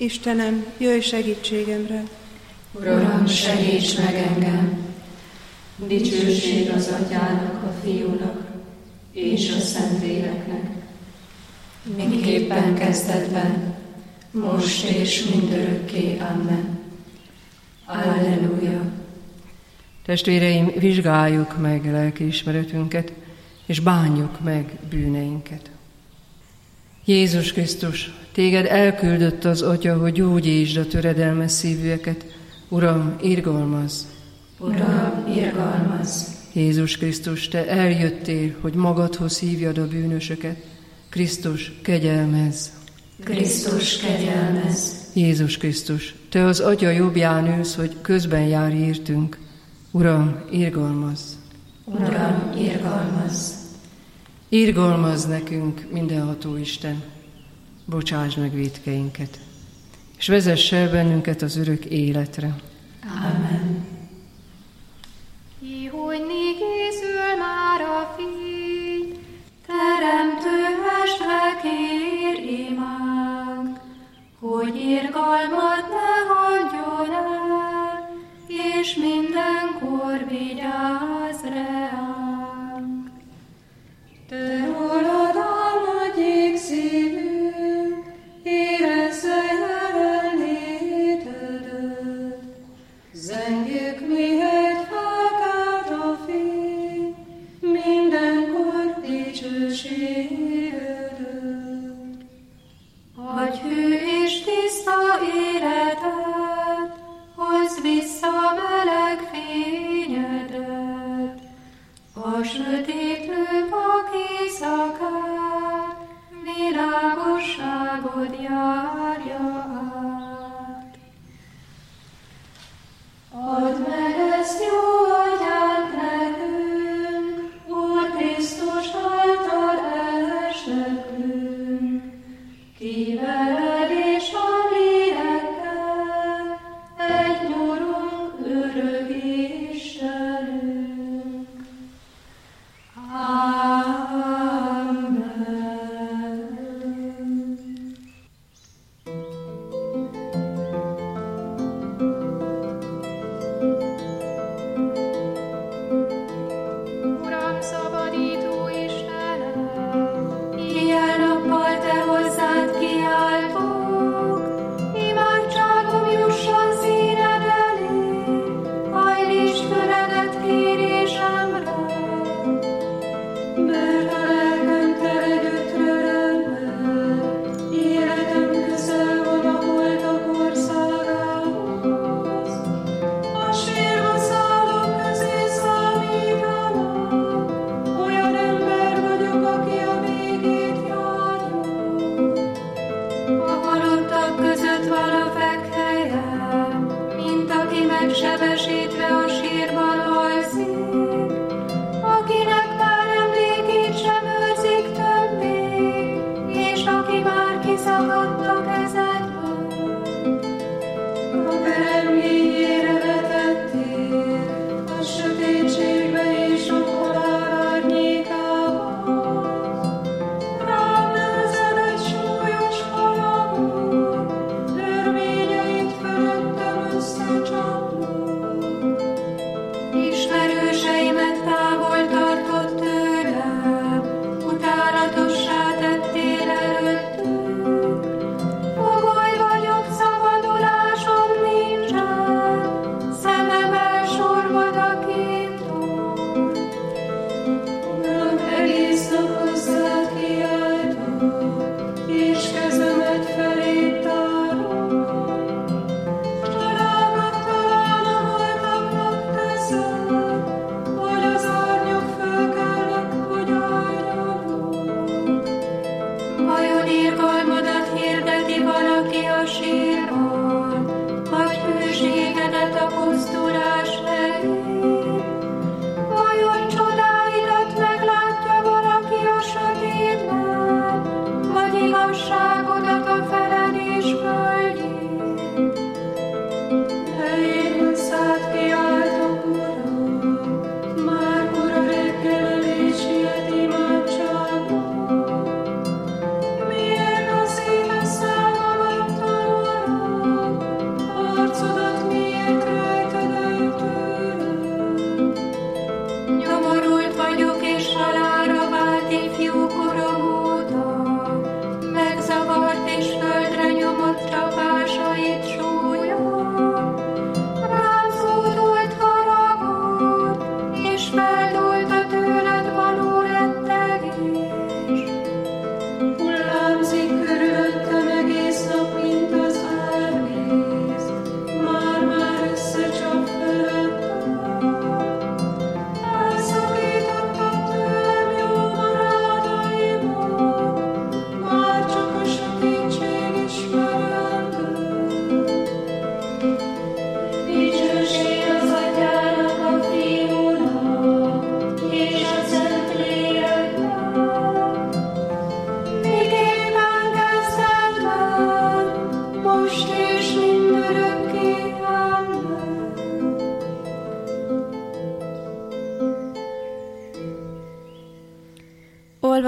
Istenem, jöjj segítségemre! Uram, segíts meg engem! Dicsőség az Atyának, a Fiúnak és a Szentléleknek, miképpen kezdetben, most és mindörökké. Amen. Alleluja! Testvéreim, vizsgáljuk meg lelkiismeretünket, és bánjuk meg bűneinket. Jézus Krisztus, téged elküldött az Atya, hogy gyógyítsd a töredelmes szívűeket. Uram, irgalmazz! Uram, irgalmazz! Jézus Krisztus, te eljöttél, hogy magadhoz hívjad a bűnösöket. Krisztus, kegyelmezz! Krisztus, kegyelmezz! Jézus Krisztus, te az Atya jobbján ülsz, hogy közben járj értünk. Uram, irgalmazz! Uram, irgalmazz! Irgalmazz nekünk, mindenható Isten, bocsásd meg vétkeinket, és vezess el bennünket az örök életre. Amen. Ihojni készül már a fény, teremtő mestre kér imánk, hogy irgalmat ne hagyjon el, és mindenkor vigyázz reánk. Te rólad áll nagy égszívünk, érezze jelenlétedet. Zengjük, mihelyt felkelt a fény, mindenkor dicsőségedet. Adj hű és tiszta életet, hozz vissza meleg fényedet. A sötétlő vak éjszakát, világosságod járja át. Add meg ezt, jó Atyánk, nekünk, Úr Krisztus által esnekünk. Ki veled és a lélekkel, egy nyurunk, örök Istenünk. Amen. Uram, szabadító Istenem, éjjel-nappal te hozzád kiáltok, imádságom jusson színed elé, hajlítsd füledet kérésemre. Mert a lelkem tele gyötrelemmel, életem közel van a holtak országához. A sírba szállók közé számítanak, olyan ember vagyok, aki a végét járja. A halottak között van a fekhelyem, mint aki megsebesítve a sírban alszik, akinek már emlékét sem őrzik többé, és aki már kiszakadt a kezedből. A pereményére vetettél, a sötétségbe és a halál árnyékához. Rám nehezed egy súlyos haragot, örvényeit fölöttem összecsapnak.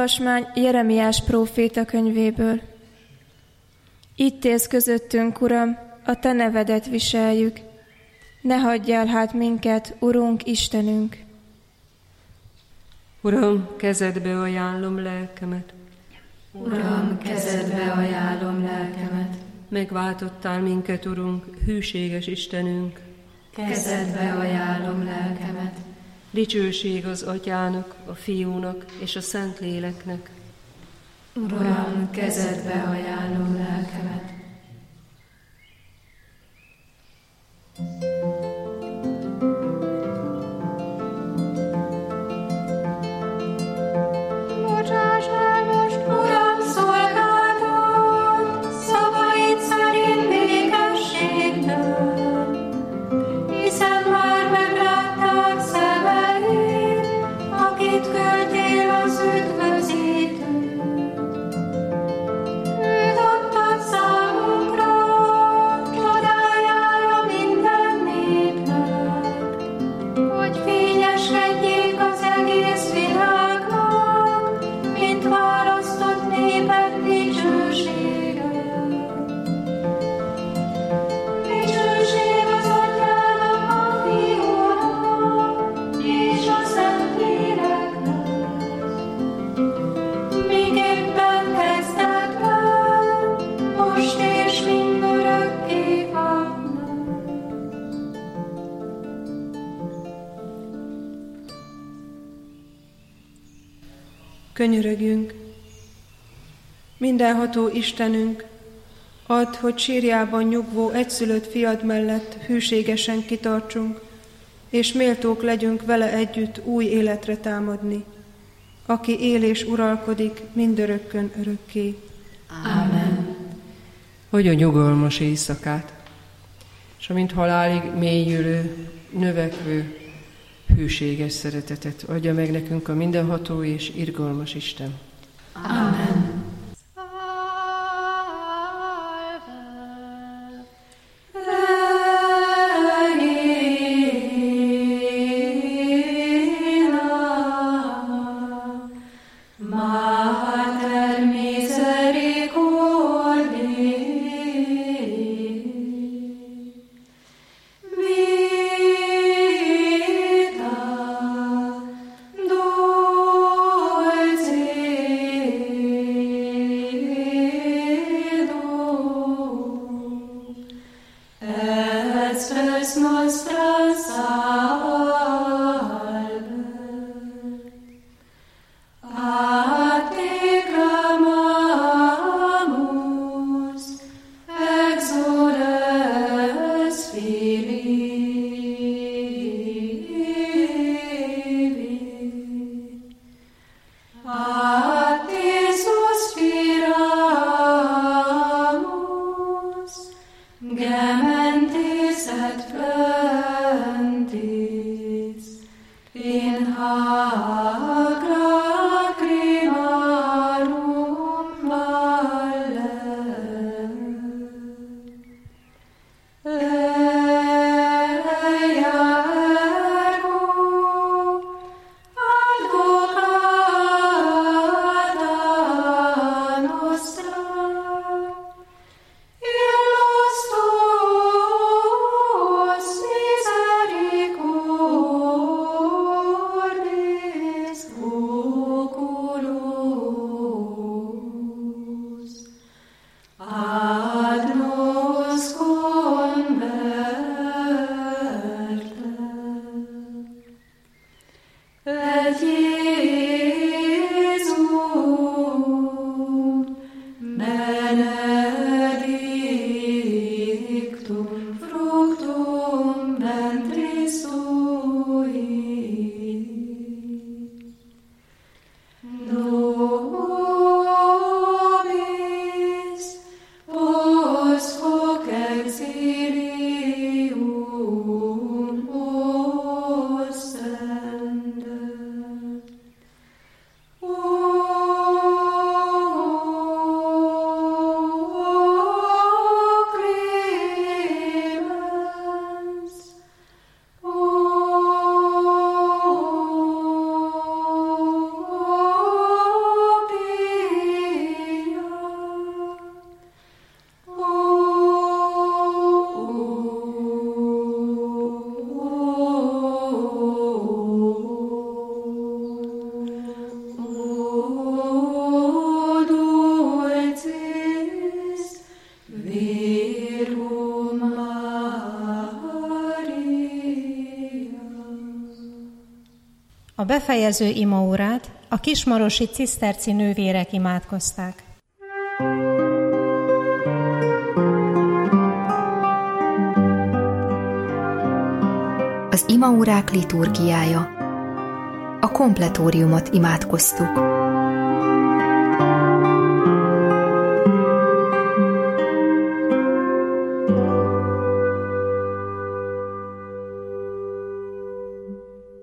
Olvasmány Jeremiás próféta könyvéből. Itt élsz közöttünk, Uram, a Te nevedet viseljük. Ne hagyjál hát minket, Urunk, Istenünk! Uram, kezedbe ajánlom lelkemet. Uram, kezedbe ajánlom lelkemet. Megváltottál minket, Urunk, hűséges Istenünk. Kezedbe ajánlom lelkemet. Dicsőség az Atyának, a Fiúnak és a Szentléleknek. Uram, kezedbe ajánlom lelkemet. Bocsáss el most, Uram, szolgálatot, szavaid szerint békességben, hiszen már meglátták szemeid, akit küldtél az üdvözítőt. Őt adtad számunkra, csodájára minden népnek, hogy fényeskedjék az egész világnak, mint választott néped dicsősége. Dicsőség az Atyának, a Fiúnak és a Szentléleknek, miképpen kezdetben, most és mindörökké. Amen. Könyörögjünk! Mindenható Istenünk, add, hogy sírjában nyugvó egyszülött fiad mellett hűségesen kitartsunk, és méltók legyünk vele együtt új életre támadni, aki él és uralkodik mindörökkön örökké. Amen. Hogy a nyugalmas éjszakát, és amint halálig mélyülő, növekvő, hűséges szeretetet adja meg nekünk a mindenható és irgalmas Isten. Amen. Mater misericordiae, vita dulcedo, et spes nostra salve. A te clamamus, exules Filii. A te suspiramus, gementes et flentis, in hac lacrimarum valle. Leia ergo, advocata nostra, illos A befejező imaórát a kismarosi ciszterci nővérek imádkozták. Az imaórák liturgiája. A kompletóriumot imádkoztuk.